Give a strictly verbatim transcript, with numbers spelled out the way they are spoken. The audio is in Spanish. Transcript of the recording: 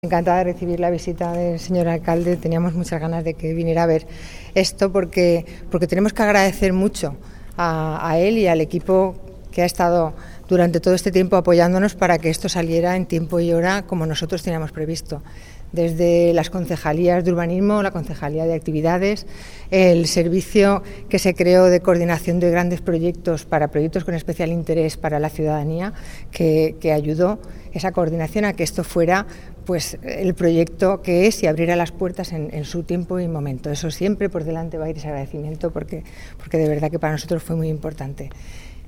Encantada de recibir la visita del señor alcalde, teníamos muchas ganas de que viniera a ver esto porque, porque tenemos que agradecer mucho a, a él y al equipo que ha estado durante todo este tiempo apoyándonos para que esto saliera en tiempo y hora como nosotros teníamos previsto. Desde las concejalías de urbanismo, la concejalía de actividades, el servicio que se creó de coordinación de grandes proyectos para proyectos con especial interés para la ciudadanía, que, que ayudó esa coordinación a que esto fuera pues el proyecto que es y abriera las puertas en, en su tiempo y momento. Eso siempre por delante va a ir ese agradecimiento porque, porque de verdad que para nosotros fue muy importante.